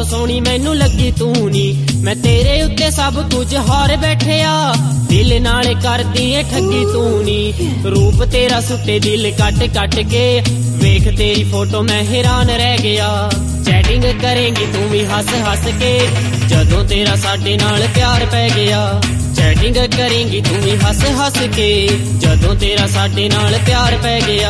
सोहनी मैनू लगी तू नी। मैं तेरे उत्ते सब कुछ हार बैठिया, दिल नाल करदी ऐ ठगी तू नी। रूप तेरा सुट्टे दिल कट कट के, वेख तेरी फोटो मैं हैरान रह गया। चैटिंग करेंगी तू भी हस हस के, जदों तेरा साडे नाल प्यार पै गया। चैटिंग करेंगी तू भी हस हस के, जदों तेरा साडे नाल प्यार पै गया।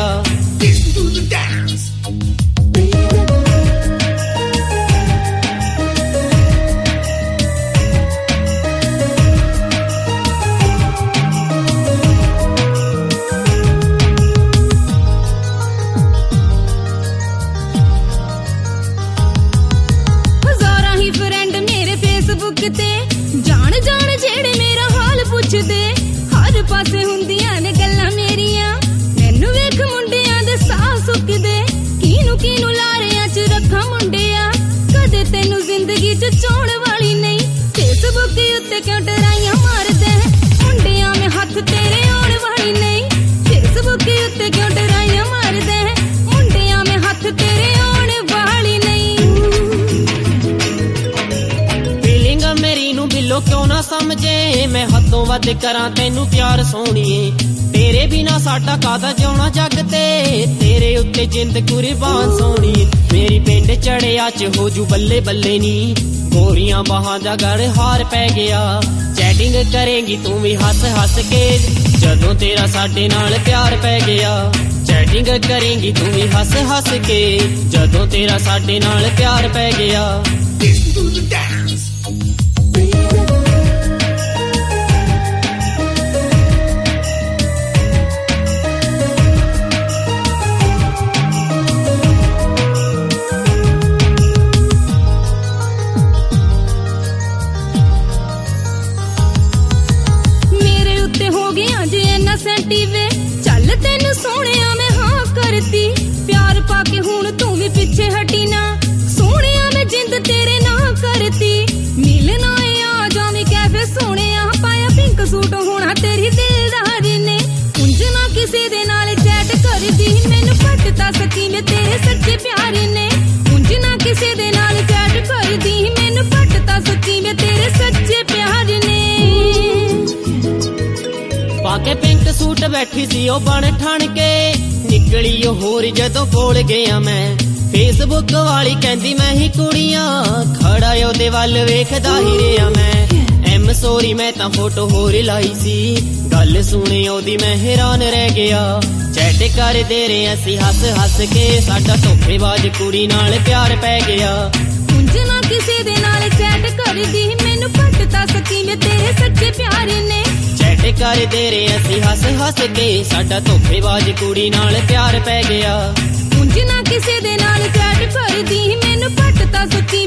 जान जान जेड़े मेरा हाल पुछदे, हर पासे हुंदियां ने गल्लां मेरियां। मैनू वेख मुंडियां दे साह सुकदे, कीनू कीनू लारियां च रखा मुंडिया। कदे तेनू जिंदगी च चोण वाली नहीं, फेसबुक उत्ते क्यों डराइयां मारदे। मुंडियां में हथ तेरे आउण वाली नहीं, फेसबुक उत्ते क्यों डराइयां मारदे। मुंडियां में हथ तेरे आउण वाली नहीं। मेरी नू बिलो क्यों ना समझे, मैं हदों वध करां तैनू प्यार सोहणीए। तेरे बिना साडा कादा जिउणा जग ते, तेरे उत्ते जिंद कुर्बान सोहणीए। मेरी पिंड चढ़िया च हो जू बल्ले बल्ले नी, गोरियां बाहां दा गड़ हार पै गया। चैटिंग करेंगी तू भी हस हस के, जदों तेरा साडे नाल प्यार पै गया। चैटिंग करेंगी तू भी हस हस के, जदों तेरा साडे नाल प्यार पै गया। चल तेनू सोहणिया मैं हाँ करती, प्यार पाके हुण तू भी पिछे हटी ना। सोहणिया मैं जिंद तेरे ना करती, मिलना है आ जावी कैफे सोहणिया। पाया पिंक सूट होना तेरी दिलदारी ने, उंज ना किसी दे नाल चैट करदी। मैनू पटता सच्ची मैं तेरे सच्चे प्यार ने, उंज ना किसी दे नाल चैट करदी। मैनू पटता सच्ची मैं तेरे सच्चे प्यार ने। पाके पिंक सूट बैठी सी ओ बन ठण के, निकली ओ होर जदों कोल गया मैं। फेसबुक वाली कहंदी मैं ही कुड़ियां, खड़ा ओदे वल वेखदा ही रिहा मैं। एम सॉरी मैं तां फोटो होर लाई सी, गल सुणी ओदी मैं हैरान रह गया। चैट करदे रहे असीं हस हस के, साडा धोखेबाज कुड़ी नाल प्यार पै गया। उंज ना किसी दे नाल चैट करदी, मैनू पटता सच्ची मैं तेरे सच्चे प्यार ने। चैट करदे रहे असीं हस हस के, साडा धोखेबाज कुड़ी नाल प्यार पै गया। उंज ना किसी दे नाल चैट करदी, मैनू पटता सच्ची